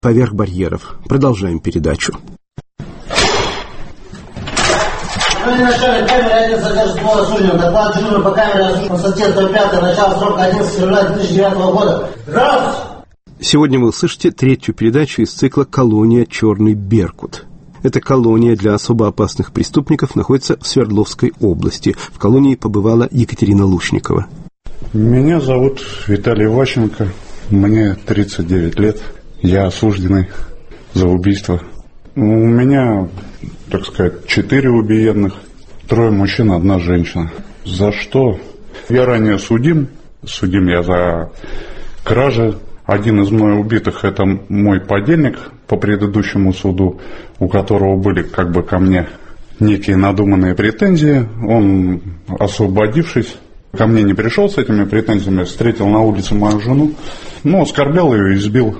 Поверх барьеров. Продолжаем передачу. Начальник камеры 1 содержит осужденного. Доклад дежурный по камере по статье 105, начало срока 11 февраля 2009 года. Раз! Сегодня вы услышите третью передачу из цикла «Колония Черный Беркут». Эта колония для особо опасных преступников находится в Свердловской области. В колонии побывала Екатерина Лушникова. Меня зовут Виталий Ващенко. Мне 39 лет. Я осужденный за убийство. У меня, так сказать, 4 убиенных, 3 мужчин, 1 женщина. За что? Я ранее судим. Судим я за кражи. Один из мной убитых – это мой подельник по предыдущему суду, у которого были как бы ко мне некие надуманные претензии. Он, освободившись, ко мне не пришел с этими претензиями, встретил на улице мою жену, но оскорблял ее и избил.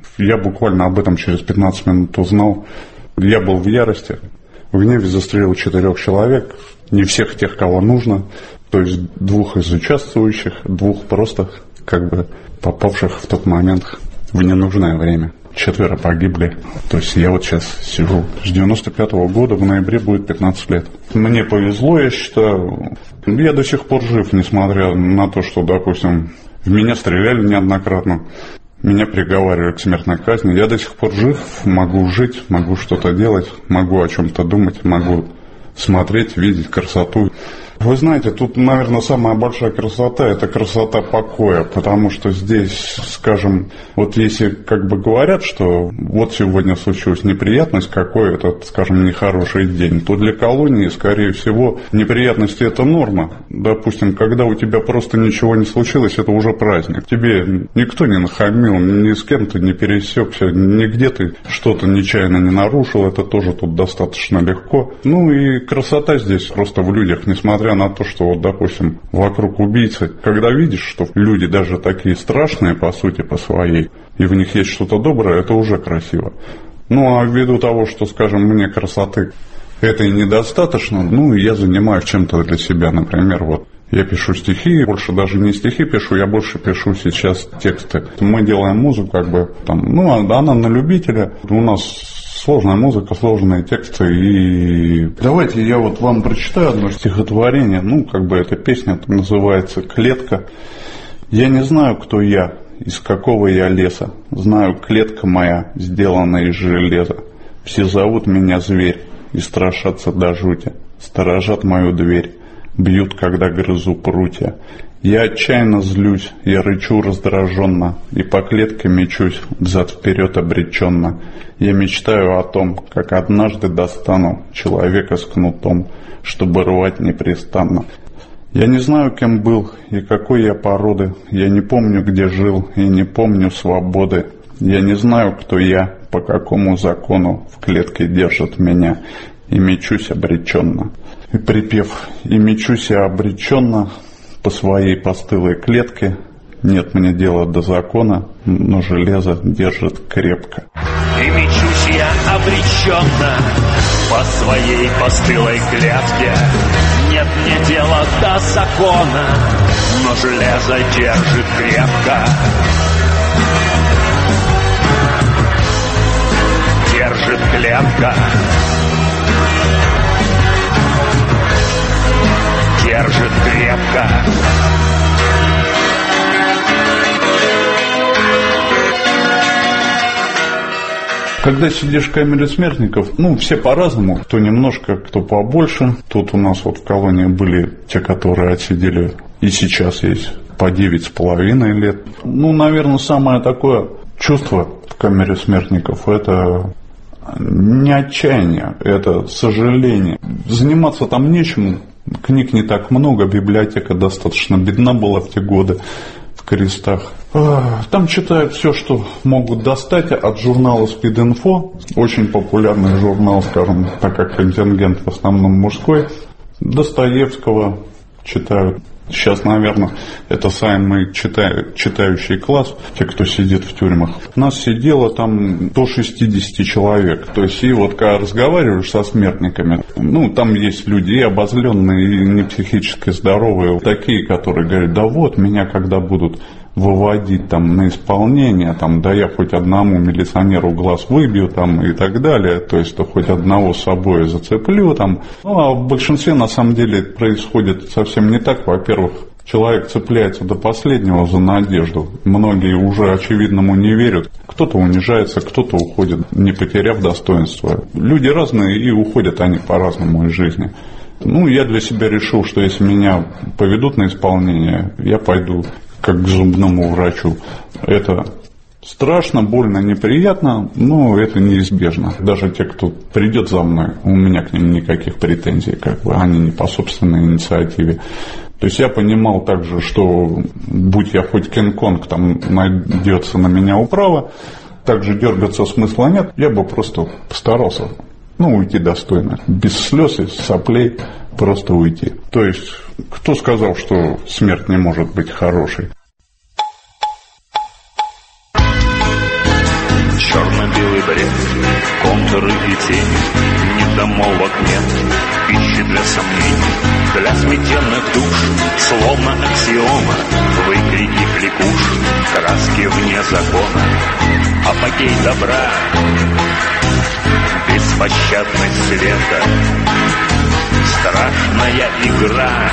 Я буквально об этом через 15 минут узнал. Я был в ярости, в гневе застрелил 4 человек, не всех тех, кого нужно, то есть 2 из участвующих, 2 просто как бы попавших в тот момент в ненужное время. 4 погибли. То есть я вот сейчас сижу. С 95-го года в ноябре будет 15 лет. Мне повезло, я считаю. Я до сих пор жив, несмотря на то, что, допустим, в меня стреляли неоднократно. Меня приговаривали к смертной казни. Я до сих пор жив, могу жить, могу что-то делать, могу о чем-то думать, могу смотреть, видеть красоту. Вы знаете, тут, наверное, самая большая красота – это красота покоя, потому что здесь, скажем, вот если как бы говорят, что вот сегодня случилась неприятность, какой это, скажем, нехороший день, то для колонии, скорее всего, неприятности – это норма. Допустим, когда у тебя просто ничего не случилось, это уже праздник. Тебе никто не нахамил, ни с кем ты не пересекся, нигде ты что-то нечаянно не нарушил, это тоже тут достаточно легко. Ну и красота здесь просто в людях, несмотря на то, что, вот, допустим, вокруг убийцы, когда видишь, что люди даже такие страшные, по сути, по своей, и в них есть что-то доброе, это уже красиво. Ну, а ввиду того, что, скажем, мне красоты этой недостаточно, ну, я занимаюсь чем-то для себя, например, вот, я пишу стихи, больше даже не стихи пишу, я больше пишу сейчас тексты. Мы делаем музыку, как бы, там, ну, она на любителя, у нас сложная музыка, сложные тексты, и давайте я вот вам прочитаю одно стихотворение, ну, как бы эта песня называется «Клетка». Я не знаю, кто я, из какого я леса, знаю, клетка моя сделана из железа. Все зовут меня зверь и страшатся до жути, сторожат мою дверь, бьют, когда грызу прутья. Я отчаянно злюсь, я рычу раздраженно, и по клетке мечусь, взад-вперед обреченно. Я мечтаю о том, как однажды достану человека с кнутом, чтобы рвать непрестанно. Я не знаю, кем был и какой я породы, я не помню, где жил, и не помню свободы. Я не знаю, кто я, по какому закону в клетке держат меня, и мечусь обреченно. И припев «И мечусь я обреченно» по своей постылой клетке, нет мне дела до закона, но железо держит крепко. И мечусь я обреченно по своей постылой клетке, нет мне дела до закона, но железо держит крепко. Держит клетка. Держит крепко. Когда сидишь в камере смертников, ну, все по-разному, кто немножко, кто побольше. Тут у нас вот в колонии были те, которые отсидели, и сейчас есть по 9,5 лет. Ну, наверное, самое такое чувство в камере смертников – это не отчаяние, это сожаление. Заниматься там нечему. Книг не так много, библиотека достаточно бедна была в те годы, в крестах. Там читают все, что могут достать от журнала «Спид-инфо». Очень популярный журнал, скажем, так как контингент в основном мужской. Достоевского читают. Сейчас, наверное, это самый читающий класс, те, кто сидит в тюрьмах. У нас сидело там до 60 человек. То есть, и вот когда разговариваешь со смертниками, ну, там есть люди и обозленные, и не психически здоровые, такие, которые говорят, да вот, меня когда будут выводить там на исполнение, там, да я хоть одному милиционеру глаз выбью там и так далее, то есть то хоть одного с собой зацеплю там. Ну, а в большинстве на самом деле происходит совсем не так. Во-первых, человек цепляется до последнего за надежду. Многие уже очевидному не верят. Кто-то унижается, кто-то уходит, не потеряв достоинства. Люди разные, и уходят они по-разному из жизни. Ну, я для себя решил, что если меня поведут на исполнение, я пойду как к зубному врачу. Это страшно, больно, неприятно, но это неизбежно. Даже те, кто придет за мной, у меня к ним никаких претензий, как бы они не по собственной инициативе. То есть я понимал также, что будь я хоть Кинг-Конг, там найдется на меня управа, также дергаться смысла нет, я бы просто постарался, уйти достойно, без слез и соплей, просто уйти. То есть, кто сказал, что смерть не может быть хорошей? Черно-белый бред, контуры и тени, недомолвок нет, пищи для сомнений, для сметенных душ, словно аксиома, выкрики кликуш, краски вне закона, апогей добра, беспощадность света, страшная игра.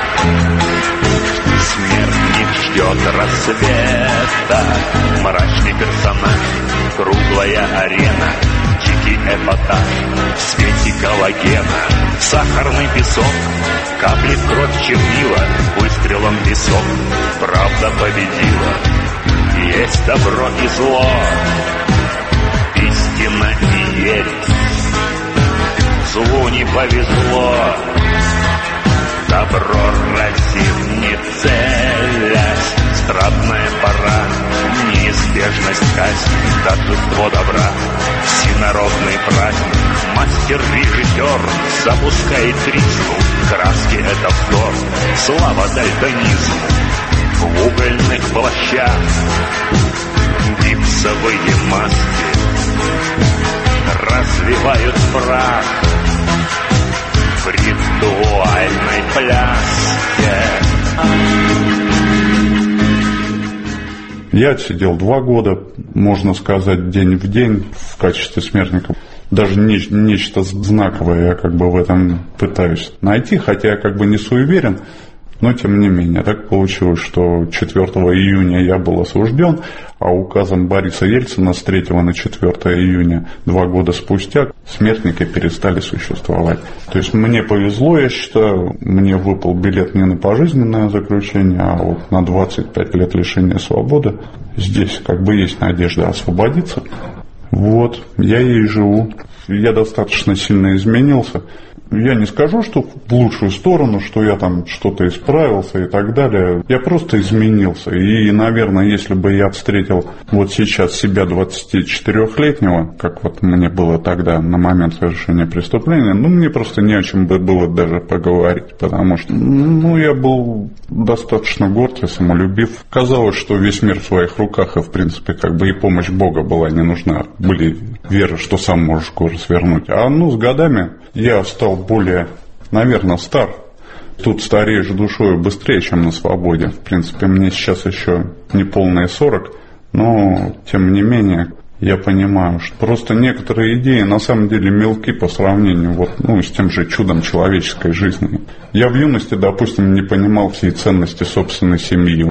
Смертник ждет рассвета, мрачный персонаж, круглая арена, дикий эпатаж, в свете галогена, сахарный песок, капли в кровь чернила, выстрелом в висок, правда победила. Есть добро и зло, истина и ересь, злу не повезло, добро разит не целясь, страдная пора, неизбежность казнь, торжество добра, всенародный праздник, мастер-режиссер запускает рифму, краски это вздор, слава дальтонизму, в угольных плащах гипсовые маски разливают прах в ритуальной пляске. Я отсидел 2 года, можно сказать, день в день в качестве смертника. Даже нечто знаковое я как бы в этом пытаюсь найти, хотя я как бы не суеверен, но тем не менее. Так получилось, что 4 июня я был осужден, а указом Бориса Ельцина с 3 на 4 июня 2 года спустя смертники перестали существовать. То есть мне повезло, я считаю, мне выпал билет не на пожизненное заключение, а вот на 25 лет лишения свободы. Здесь как бы есть надежда освободиться. Вот, я ей живу. Я достаточно сильно изменился. Я не скажу, что в лучшую сторону, что я там что-то исправился и так далее. Я просто изменился. И, наверное, если бы я встретил вот сейчас себя 24-летнего, как вот мне было тогда на момент совершения преступления, мне просто не о чем бы было даже поговорить. Потому что, я был достаточно горд и самолюбив. Казалось, что весь мир в своих руках, и, в принципе, как бы и помощь Бога была не нужна. Были веры, что сам можешь горы свернуть. А с годами я стал более, наверное, стар. Тут стареешь душой быстрее, чем на свободе. В принципе, мне сейчас еще не полные 40, но, тем не менее, я понимаю, что просто некоторые идеи на самом деле мелки по сравнению с тем же чудом человеческой жизни. Я в юности, допустим, не понимал всей ценности собственной семьи.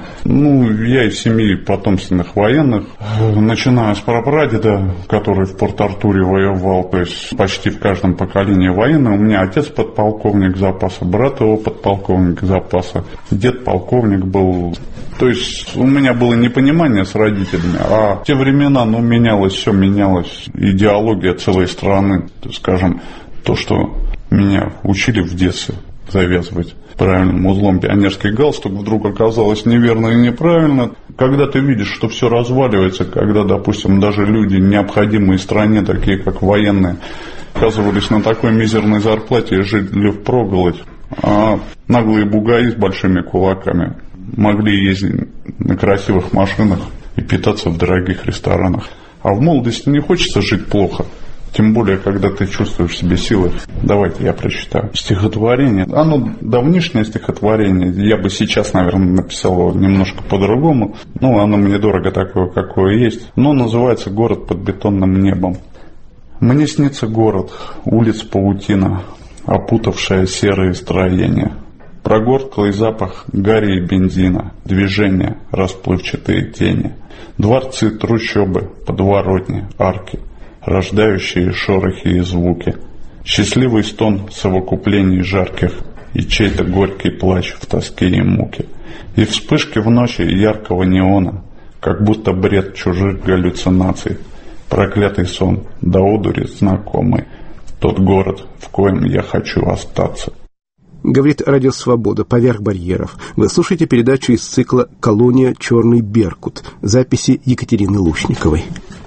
Я из семьи потомственных военных, начиная с прапрадеда, который в Порт-Артуре воевал, то есть почти в каждом поколении военный. У меня отец подполковник запаса, брат его подполковник запаса, дед полковник был. То есть у меня было непонимание с родителями, а в те времена, все менялось, идеология целой страны, скажем, то, что меня учили в детстве завязывать правильным узлом пионерский галстук, вдруг оказалось неверно и неправильно. Когда ты видишь, что все разваливается, когда, допустим, даже люди, необходимые стране, такие как военные, оказывались на такой мизерной зарплате и жили впроголодь, а наглые бугаи с большими кулаками могли ездить на красивых машинах и питаться в дорогих ресторанах. А в молодости не хочется жить плохо. Тем более, когда ты чувствуешь в себе силы. Давайте я прочитаю стихотворение. Оно давнишнее стихотворение. Я бы сейчас, наверное, написал его немножко по-другому. Ну, оно мне дорого такое, какое есть. Но называется «Город под бетонным небом». Мне снится город, улиц паутина, опутавшая серые строения. Прогорклый запах гари и бензина, движения, расплывчатые тени. Дворцы, трущобы, подворотни, арки, рождающие шорохи и звуки. Счастливый стон совокуплений жарких и чей-то горький плач в тоске и муке. И вспышки в ночи яркого неона, как будто бред чужих галлюцинаций. Проклятый сон, до одури знакомый, тот город, в коем я хочу остаться. Говорит Радио Свобода, «Поверх барьеров». Вы слушаете передачу из цикла «Колония. Черный Беркут». Записи Екатерины Лушниковой.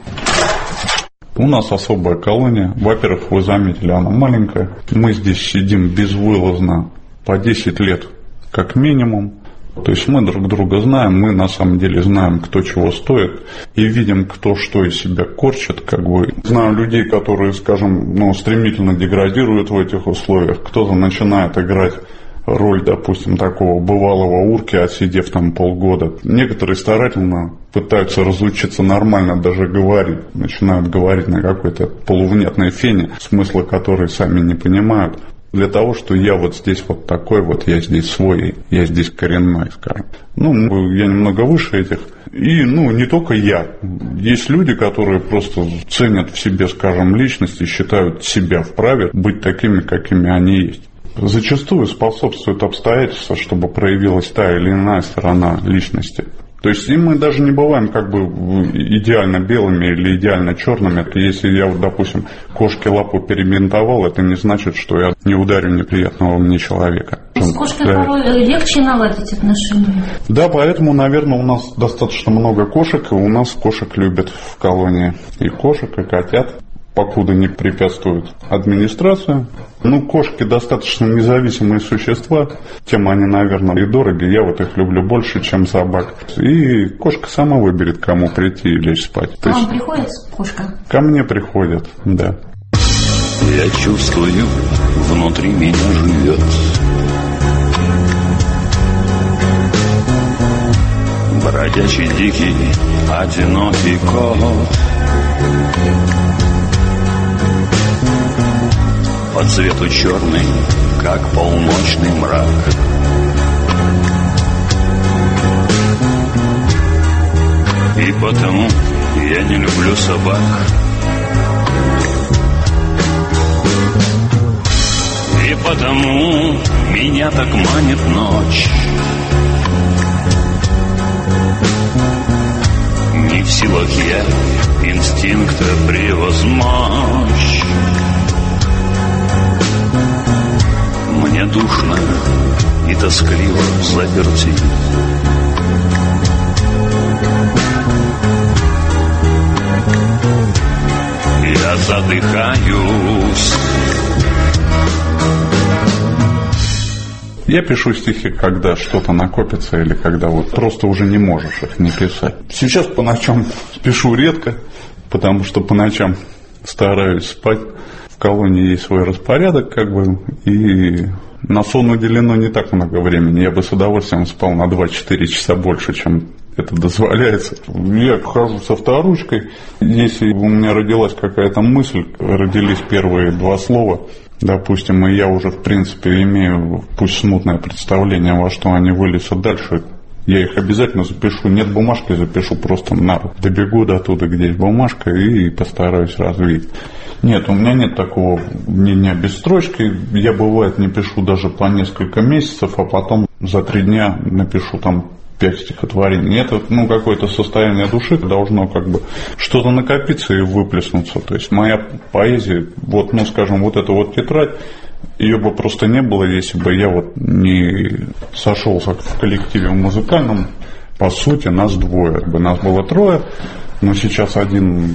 У нас особая колония. Во-первых, вы заметили, она маленькая. Мы здесь сидим безвылазно по 10 лет, как минимум. То есть мы друг друга знаем, мы на самом деле знаем, кто чего стоит, и видим, кто что из себя корчит, как бы. Знаю людей, которые, скажем, стремительно деградируют в этих условиях. Кто-то начинает играть роль, допустим, такого бывалого урки, отсидев там полгода. Некоторые старательно пытаются разучиться нормально даже говорить, начинают говорить на какой-то полувнятной фене, смысла которой сами не понимают. Для того, что я вот здесь вот такой вот, я здесь свой, я здесь коренной, скажем. Я немного выше этих. И, не только я. Есть люди, которые просто ценят в себе, скажем, личность и считают себя вправе быть такими, какими они есть. Зачастую способствуют обстоятельства, чтобы проявилась та или иная сторона личности. То есть и мы даже не бываем как бы идеально белыми или идеально черными. Если я, допустим, кошке лапу перебинтовал, это не значит, что я не ударю неприятного мне человека. С кошкой порой легче наладить отношения. Да, поэтому, наверное, у нас достаточно много кошек, и у нас кошек любят в колонии. И кошек, и котят, покуда не препятствует администрация. Кошки достаточно независимые существа, тем они, наверное, и дороги. Я вот их люблю больше, чем собак. И кошка сама выберет, кому прийти и лечь спать. К вам приходит кошка? Ко мне приходят, да. Я чувствую, внутри меня живет бродячий, дикий, одинокий кот. По цвету черный, как полночный мрак. И потому я не люблю собак. И потому меня так манит ночь. Не в силах я инстинкта превозмочь. Мне душно и тоскливо взаперти. Я задыхаюсь. Я пишу стихи, когда что-то накопится или когда вот просто уже не можешь их не писать. Сейчас по ночам пишу редко, потому что по ночам стараюсь спать. В колонии есть свой распорядок, и на сон уделено не так много времени. Я бы с удовольствием спал на 2-4 часа больше, чем это дозволяется. Я хожу со авторучкой. Если у меня родилась какая-то мысль, родились первые 2 слова, допустим, и я уже, в принципе, имею, пусть смутное представление, во что они вылезут дальше, я их обязательно запишу. Нет бумажки, запишу просто добегу до туда, где есть бумажка, и постараюсь развить. Нет, у меня нет такого мнения без строчки. Я, бывает, не пишу даже по несколько месяцев, а потом за 3 дня напишу 5 стихотворений. Это, какое-то состояние души должно что-то накопиться и выплеснуться. То есть моя поэзия, скажем, эта тетрадь, ее бы просто не было, если бы я не сошелся в коллективе музыкальном. По сути, нас 2. Нас было 3, но сейчас один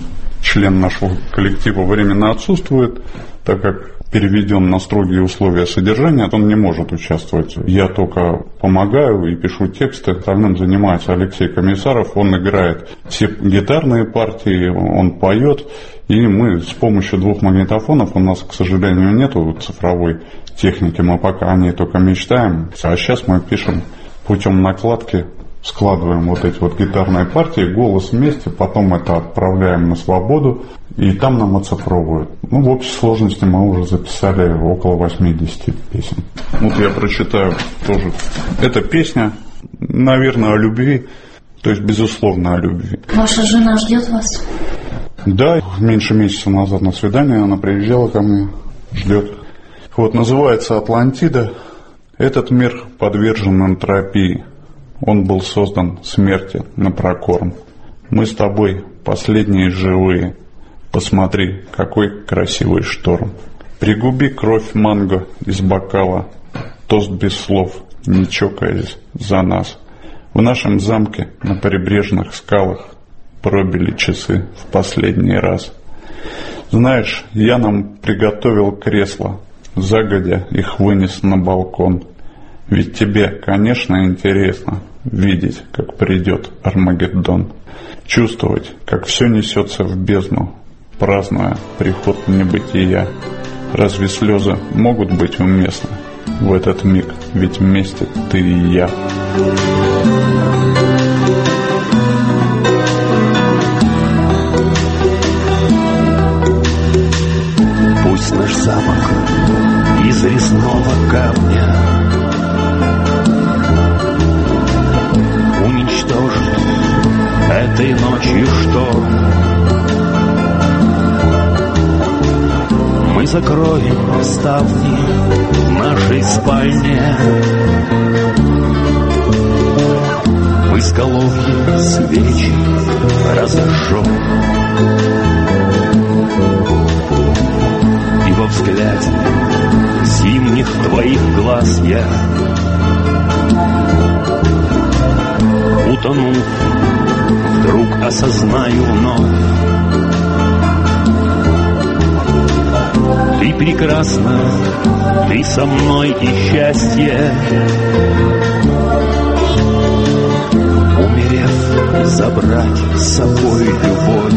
член нашего коллектива временно отсутствует, так как переведен на строгие условия содержания, он не может участвовать. Я только помогаю и пишу тексты. Остальным занимается Алексей Комиссаров. Он играет все гитарные партии, он поет. И мы с помощью 2 магнитофонов, у нас, к сожалению, нету цифровой техники, мы пока о ней только мечтаем. А сейчас мы пишем путем накладки, складываем вот эти вот гитарные партии, голос вместе, потом это отправляем на свободу, и там нам оцифровывают. В общей сложности мы уже записали около 80 песен. Вот я прочитаю тоже. Эта песня, наверное, о любви, то есть, безусловно, о любви. Ваша жена ждет вас? Да, меньше месяца назад на свидание она приезжала ко мне, ждет. Вот, называется «Атлантида». Этот мир подвержен энтропии. Он был создан смерти на прокорм. Мы с тобой последние живые. Посмотри, какой красивый шторм. Пригуби кровь манго из бокала. Тост без слов, не чокаясь за нас. В нашем замке на прибрежных скалах пробили часы в последний раз. Знаешь, я нам приготовил кресла. Загодя их вынес на балкон. Ведь тебе, конечно, интересно видеть, как придет Армагеддон. Чувствовать, как все несется в бездну, празднуя приход небытия. Разве слезы могут быть уместны в этот миг? Ведь вместе ты и я. Пусть наш замок из резного камня уничтожит этой ночью шторм. Мы закроем ставни в нашей спальне, в изголовье свечи разожжем, и во взгляде зимних твоих глаз я утону, вдруг осознаю вновь: ты прекрасна, ты со мной и счастье. Умерев, забрать с собой любовь.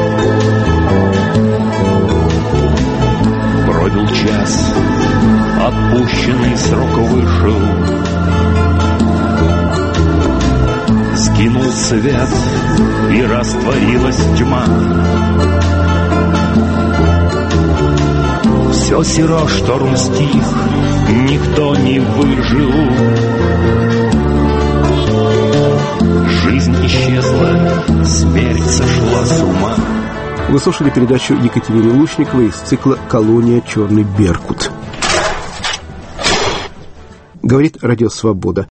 Пробил час, отпущенный срок вышел. Скинул свет, и растворилась тьма. Все серо, шторм стих, никто не выжил. Жизнь исчезла, смерть сошла с ума. Вы слушали передачу Екатерины Лучниковой из цикла «Колония. Черный Беркут». Говорит Радио Свобода.